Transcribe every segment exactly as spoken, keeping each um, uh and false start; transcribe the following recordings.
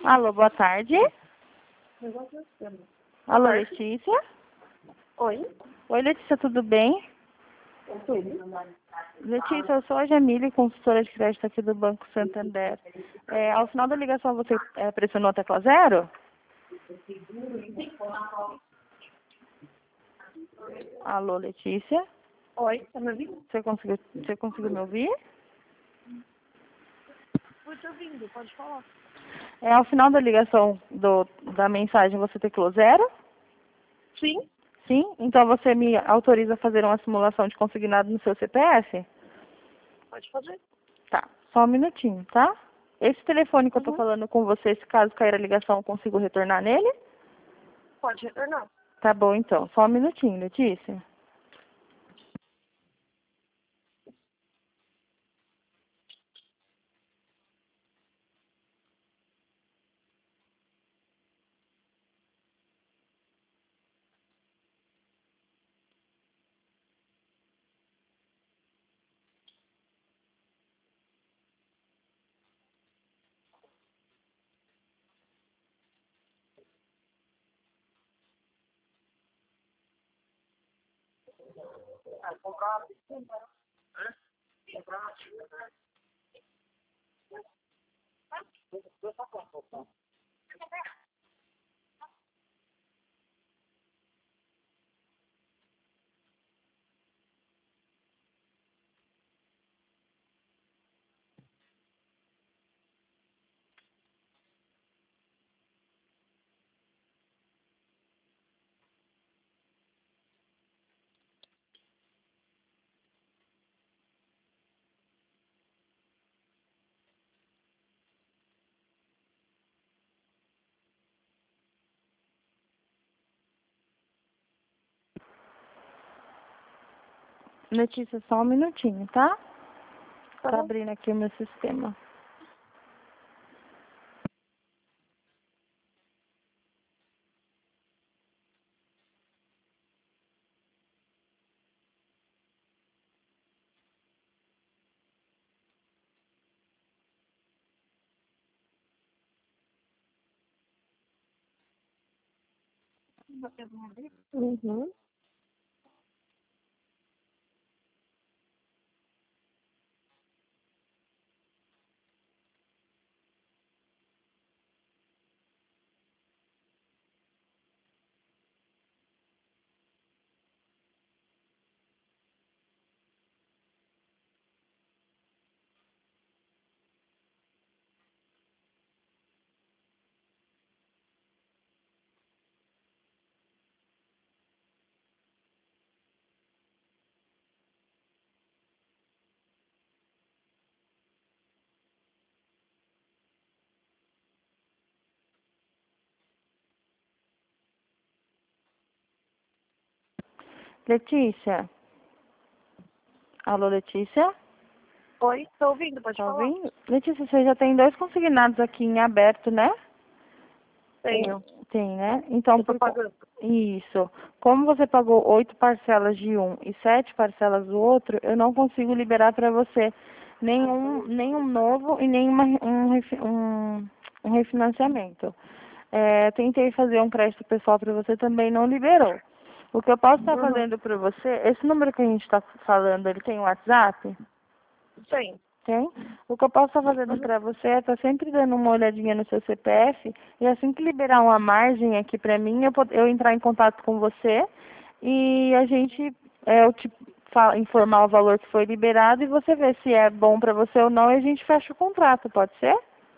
Alô, boa tarde. Alô, Letícia? Oi? Oi, Letícia, tudo bem? Tudo. Letícia, eu sou a Jamile, consultora de crédito aqui do Banco Santander. É, ao final da ligação, você é, pressionou a tecla zero? Alô, Letícia? Oi, tá me ouvindo? Você conseguiu, você conseguiu me ouvir? Fui te ouvindo, pode falar. É, ao final da ligação do, da mensagem, você teclou zero? Sim, Sim? Então você me autoriza a fazer uma simulação de consignado no seu C P F? pode fazer. Tá, só um minutinho, tá? Esse telefone que eu tô Uhum. falando com você, se caso cair a ligação, eu consigo retornar nele? Pode retornar. Tá bom, então. Só um minutinho, Letícia. Letícia, só um minutinho, tá? Tá Tá bom? abrindo aqui o meu sistema. Uhum. Letícia? Alô, Letícia? Oi, tô ouvindo, pode Tá falar. ouvindo? Letícia, você já tem dois consignados aqui em aberto, né? Tenho. Tem, né? Então, Eu tô por... co- pagando. Isso. Como você pagou oito parcelas de um e sete parcelas do outro, eu não consigo liberar para você nenhum, nenhum novo e nenhum um, refi- um, um refinanciamento. É, tentei fazer um crédito pessoal para você, também não liberou. O que eu posso estar Uhum. fazendo para você, esse número que a gente está falando, ele tem WhatsApp? Tenho. Tem? O que eu posso estar fazendo Uhum. para você é estar sempre dando uma olhadinha no seu C P F e assim que liberar uma margem aqui para mim, eu, pod- eu entrar em contato com você e a gente, é, eu te fa- informar o valor que foi liberado e você ver se é bom para você ou não e a gente fecha o contrato, pode ser?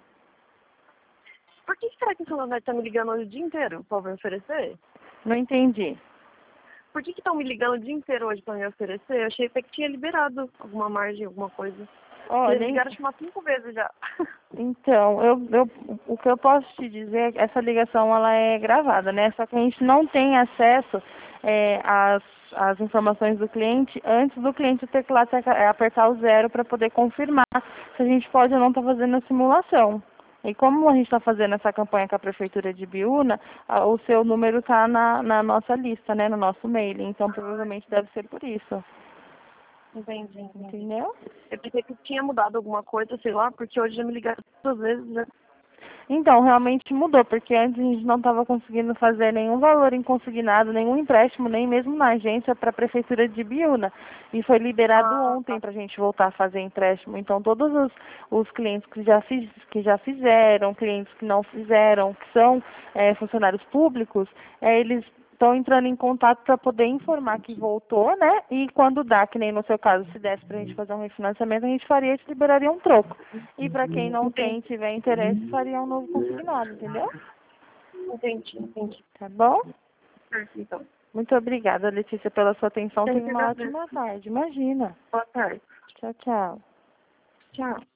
Por que será que o celular tá me ligando hoje o dia inteiro pra me oferecer? Não entendi. Por que que estão me ligando o dia inteiro hoje pra me oferecer? Eu achei até que tinha liberado alguma margem, alguma coisa. Porque Olha, eles en- ligaram acho que umas cinco vezes já. então, eu, eu, o que eu posso te dizer é que essa ligação ela é gravada, né? Só que a gente não tem acesso é, às, às informações do cliente antes do cliente ter que lá ter- é, apertar o zero para poder confirmar se a gente pode ou não estar fazendo a simulação. E como a gente está fazendo essa campanha com a Prefeitura de Biúna, a- o seu número está na, na nossa lista, né? No nosso mailing. Então, provavelmente deve ser por isso. Entendi, entendi. Entendeu? Eu pensei que tinha mudado alguma coisa, sei lá, porque hoje já me ligaram duas vezes, né? Então, realmente mudou, porque antes a gente não estava conseguindo fazer nenhum valor em consignado, nenhum empréstimo, nem mesmo na agência para a Prefeitura de Biúna. E foi liberado Ah, ontem para a gente voltar a fazer empréstimo. Então, todos os, os clientes que já, fiz, que já fizeram, clientes que não fizeram, que são é, funcionários públicos, é, eles estão entrando em contato para poder informar que voltou, né? E quando dá, que nem no seu caso, se desse para a gente fazer um refinanciamento, a gente faria e te liberaria um troco. E para quem não tem, entendi, tiver interesse, faria um novo consignado, entendeu? entendi, entendi. Tá bom? Certo, então. Muito obrigada, Letícia, pela sua atenção. Tem Tenha que uma agradecer. ótima tarde. Imagina. Boa tarde. Tchau, tchau. Tchau.